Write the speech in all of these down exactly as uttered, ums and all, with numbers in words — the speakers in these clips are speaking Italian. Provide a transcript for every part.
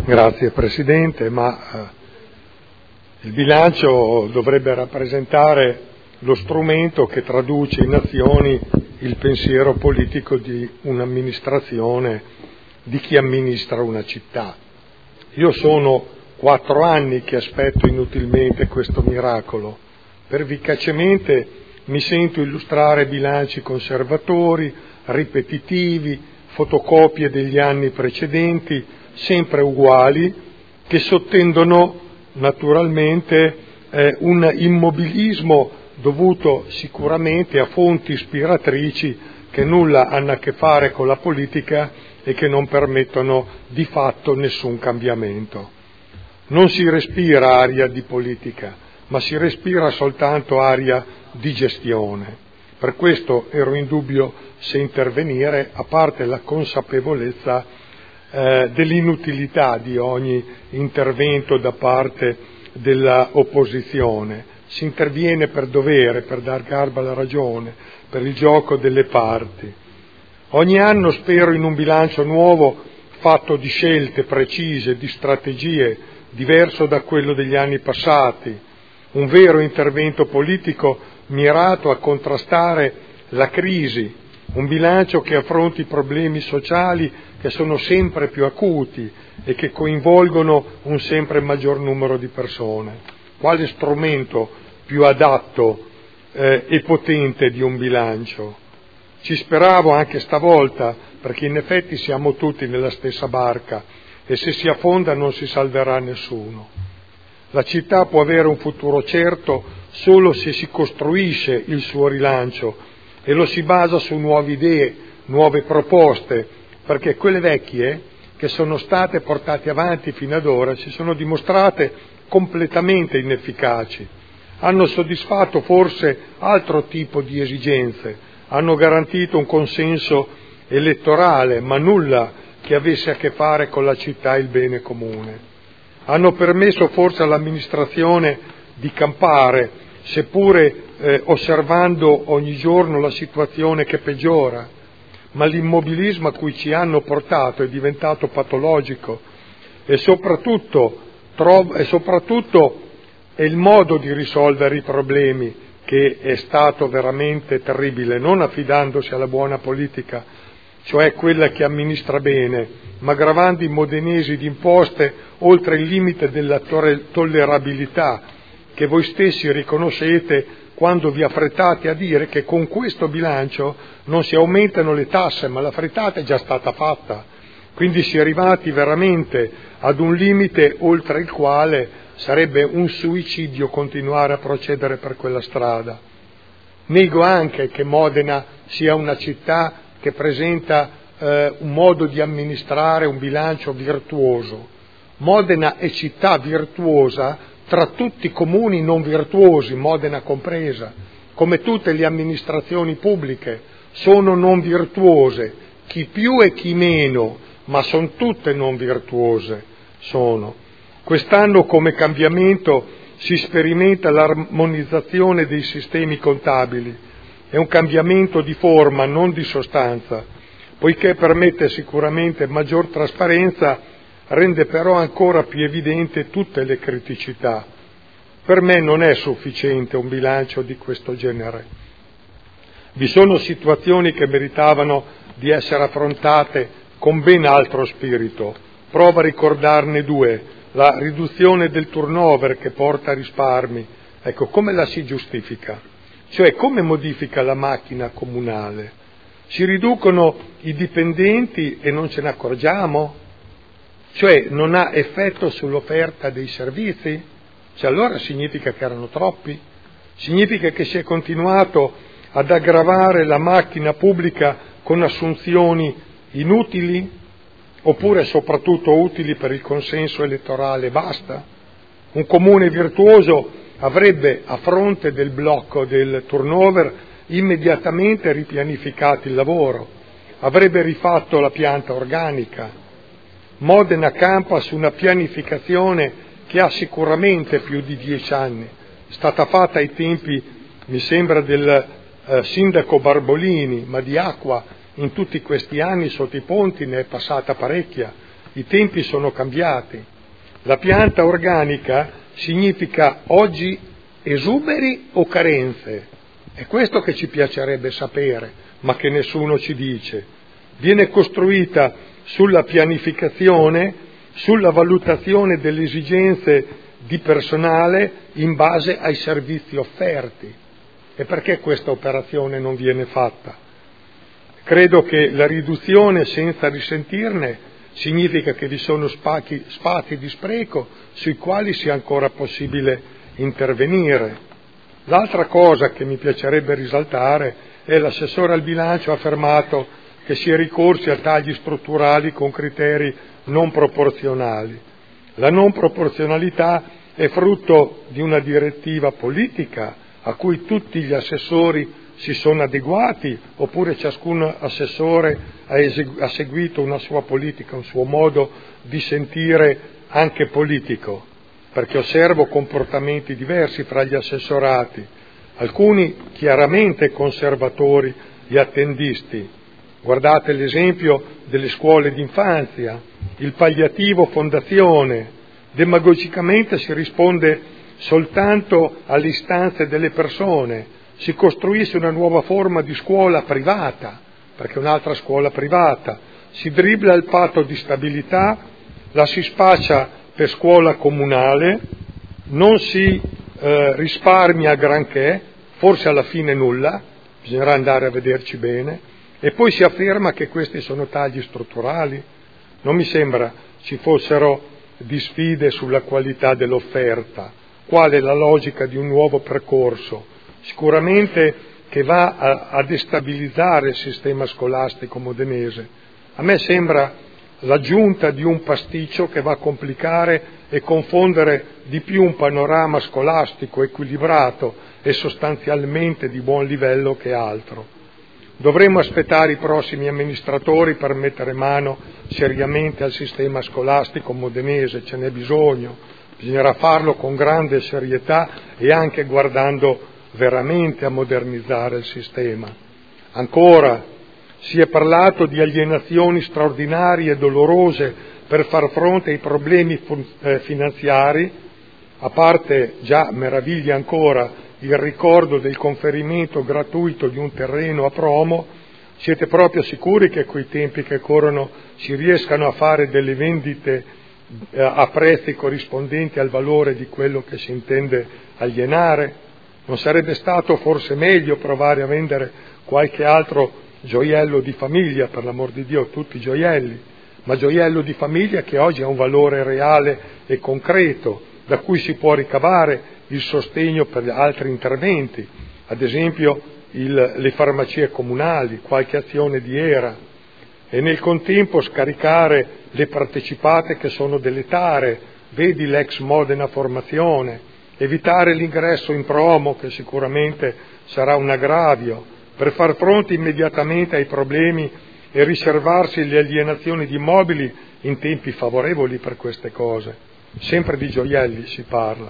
Grazie Presidente, ma eh, il bilancio dovrebbe rappresentare lo strumento che traduce in azioni il pensiero politico di un'amministrazione, di chi amministra una città. Io sono quattro anni che aspetto inutilmente questo miracolo. Pervicacemente mi sento illustrare bilanci conservatori, ripetitivi, fotocopie degli anni precedenti, sempre uguali, che sottendono naturalmente eh, un immobilismo dovuto sicuramente a fonti ispiratrici che nulla hanno a che fare con la politica e che non permettono di fatto nessun cambiamento. Non si respira aria di politica, ma si respira soltanto aria di gestione. Per questo ero in dubbio se intervenire, a parte la consapevolezza eh, dell'inutilità di ogni intervento da parte dell'opposizione. Si interviene per dovere, per dar garbo alla ragione, per il gioco delle parti. Ogni anno spero in un bilancio nuovo fatto di scelte precise, di strategie, diverso da quello degli anni passati, un vero intervento politico mirato a contrastare la crisi, un bilancio che affronti i problemi sociali che sono sempre più acuti e che coinvolgono un sempre maggior numero di persone. Quale strumento più adatto eh, e potente di un bilancio? Ci speravo anche stavolta, perché in effetti siamo tutti nella stessa barca e se si affonda non si salverà nessuno. La città può avere un futuro certo solo se si costruisce il suo rilancio e lo si basa su nuove idee, nuove proposte, perché quelle vecchie che sono state portate avanti fino ad ora si sono dimostrate completamente inefficaci. Hanno soddisfatto forse altro tipo di esigenze, hanno garantito un consenso elettorale, ma nulla che avesse a che fare con la città e il bene comune. Hanno permesso forse all'amministrazione di campare, seppure eh, osservando ogni giorno la situazione che peggiora, ma l'immobilismo a cui ci hanno portato è diventato patologico e soprattutto, trov- e soprattutto è il modo di risolvere i problemi che è stato veramente terribile, non affidandosi alla buona politica, cioè quella che amministra bene, ma gravando i modenesi di imposte oltre il limite della tollerabilità che voi stessi riconoscete quando vi affrettate a dire che con questo bilancio non si aumentano le tasse, ma la frittata è già stata fatta. Quindi si è arrivati veramente ad un limite oltre il quale sarebbe un suicidio continuare a procedere per quella strada. Nego anche che Modena sia una città che presenta eh, un modo di amministrare un bilancio virtuoso. Modena è città virtuosa tra tutti i comuni non virtuosi, Modena compresa, come tutte le amministrazioni pubbliche sono non virtuose, chi più e chi meno, ma sono tutte non virtuose. Sono. Quest'anno come cambiamento si sperimenta l'armonizzazione dei sistemi contabili. È un cambiamento di forma, non di sostanza, poiché permette sicuramente maggior trasparenza, rende però ancora più evidente tutte le criticità. Per me non è sufficiente un bilancio di questo genere. Vi sono situazioni che meritavano di essere affrontate con ben altro spirito. Provo a ricordarne due. La riduzione del turnover che porta a risparmi. Ecco, come la si giustifica? Cioè, come modifica la macchina comunale? Si riducono i dipendenti e non ce ne accorgiamo? Cioè, non ha effetto sull'offerta dei servizi? Cioè, allora significa che erano troppi? Significa che si è continuato ad aggravare la macchina pubblica con assunzioni inutili? Oppure soprattutto utili per il consenso elettorale, basta? Un comune virtuoso avrebbe, a fronte del blocco del turnover, immediatamente ripianificato il lavoro, avrebbe rifatto la pianta organica. Modena campa su una pianificazione che ha sicuramente più di dieci anni, è stata fatta ai tempi, mi sembra, del eh, sindaco Barbolini, ma di acqua in tutti questi anni sotto i ponti ne è passata parecchia. i tempi sono cambiati. La pianta organica significa oggi esuberi o carenze? È questo che ci piacerebbe sapere, ma che nessuno ci dice. Viene costruita sulla pianificazione, sulla valutazione delle esigenze di personale in base ai servizi offerti. E perché questa operazione non viene fatta? Credo che la riduzione senza risentirne significa che vi sono spazi, spazi di spreco sui quali sia ancora possibile intervenire. L'altra cosa che mi piacerebbe risaltare è l'assessore al bilancio ha affermato che si è ricorsi a tagli strutturali con criteri non proporzionali. La non proporzionalità è frutto di una direttiva politica a cui tutti gli assessori si sono adeguati, oppure ciascun assessore ha, esegu- ha seguito una sua politica, un suo modo di sentire anche politico, perché osservo comportamenti diversi fra gli assessorati, alcuni chiaramente conservatori e attendisti. Guardate l'esempio delle scuole d'infanzia, il palliativo fondazione, demagogicamente si risponde soltanto alle istanze delle persone, si costruisce una nuova forma di scuola privata, perché è un'altra scuola privata, si dribbla il patto di stabilità, la si spaccia per scuola comunale, non si eh, risparmia granché, forse alla fine nulla, bisognerà andare a vederci bene, e poi si afferma che questi sono tagli strutturali. Non mi sembra ci fossero disfide sulla qualità dell'offerta. Qual è la logica di un nuovo percorso? Sicuramente che va a, a destabilizzare il sistema scolastico modenese. A me sembra l'aggiunta di un pasticcio che va a complicare e confondere di più un panorama scolastico equilibrato e sostanzialmente di buon livello che altro. Dovremmo aspettare i prossimi amministratori per mettere mano seriamente al sistema scolastico modenese, ce n'è bisogno, bisognerà farlo con grande serietà e anche guardando veramente a modernizzare il sistema. Ancora, si è parlato di alienazioni straordinarie e dolorose per far fronte ai problemi eh, finanziari, a parte già meraviglia ancora il ricordo del conferimento gratuito di un terreno a Promo. Siete proprio sicuri che coi tempi che corrono si riescano a fare delle vendite eh, a prezzi corrispondenti al valore di quello che si intende alienare? Non sarebbe stato forse meglio provare a vendere qualche altro gioiello di famiglia, per l'amor di Dio, tutti gioielli, ma gioiello di famiglia che oggi ha un valore reale e concreto, da cui si può ricavare il sostegno per altri interventi, ad esempio il, le farmacie comunali, qualche azione di E R A, e nel contempo scaricare le partecipate che sono delle tare, vedi l'ex Modena Formazione, evitare l'ingresso in Promo, che sicuramente sarà un aggravio, per far fronte immediatamente ai problemi e riservarsi le alienazioni di immobili in tempi favorevoli per queste cose. Sempre di gioielli si parla.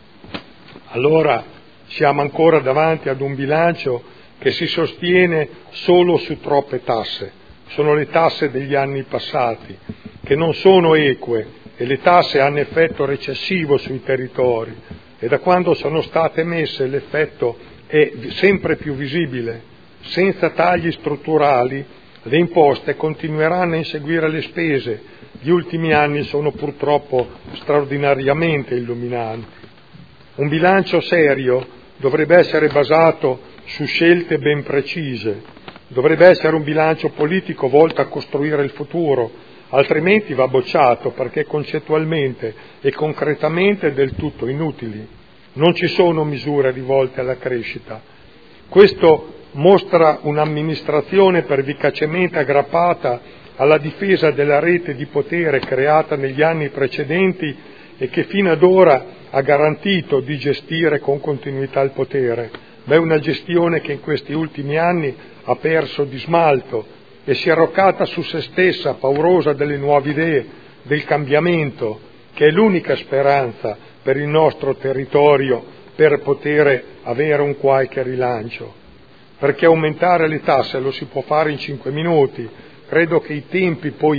Allora siamo ancora davanti ad un bilancio che si sostiene solo su troppe tasse. Sono le tasse degli anni passati, che non sono eque, e le tasse hanno effetto recessivo sui territori, e da quando sono state messe l'effetto è sempre più visibile. Senza tagli strutturali le imposte continueranno a inseguire le spese. Gli ultimi anni sono purtroppo straordinariamente illuminanti. Un bilancio serio dovrebbe essere basato su scelte ben precise, dovrebbe essere un bilancio politico volto a costruire il futuro, altrimenti va bocciato perché concettualmente e concretamente del tutto inutili. Non ci sono misure rivolte alla crescita. Questo mostra un'amministrazione pervicacemente aggrappata alla difesa della rete di potere creata negli anni precedenti e che fino ad ora ha garantito di gestire con continuità il potere, ma è una gestione che in questi ultimi anni ha perso di smalto e si è arroccata su se stessa, paurosa delle nuove idee, del cambiamento, che è l'unica speranza per il nostro territorio per poter avere un qualche rilancio. Perché aumentare le tasse lo si può fare in cinque minuti, credo che i tempi poi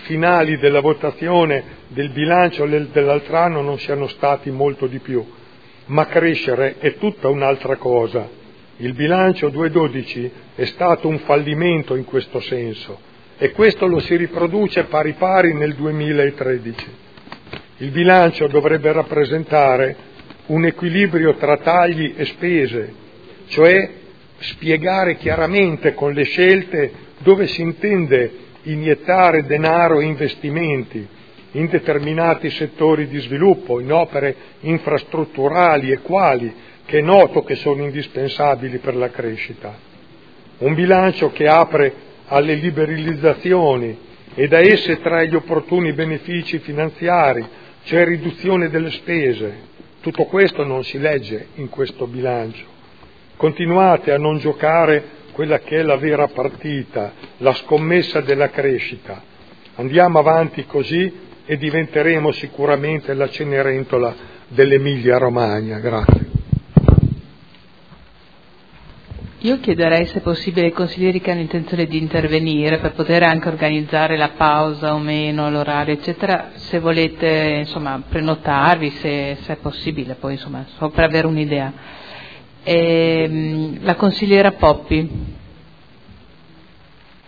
finali della votazione del bilancio dell'altro anno non siano stati molto di più, ma crescere è tutta un'altra cosa. Il bilancio duemiladodici è stato un fallimento in questo senso e questo lo si riproduce pari pari nel duemilatredici. Il bilancio dovrebbe rappresentare un equilibrio tra tagli e spese, cioè spiegare chiaramente con le scelte dove si intende iniettare denaro e investimenti in determinati settori di sviluppo, in opere infrastrutturali e quali, che è noto che sono indispensabili per la crescita. Un bilancio che apre alle liberalizzazioni e da esse trae gli opportuni benefici finanziari, cioè riduzione delle spese. Tutto questo non si legge in questo bilancio. Continuate a non giocare quella che è la vera partita, la scommessa della crescita. Andiamo avanti così e diventeremo sicuramente la Cenerentola dell'Emilia Romagna. Grazie. Io chiederei se è possibile ai consiglieri che hanno intenzione di intervenire per poter anche organizzare la pausa o meno, l'orario eccetera, se volete insomma prenotarvi, se, se è possibile, poi insomma, so per avere un'idea. E, la consigliera Poppi.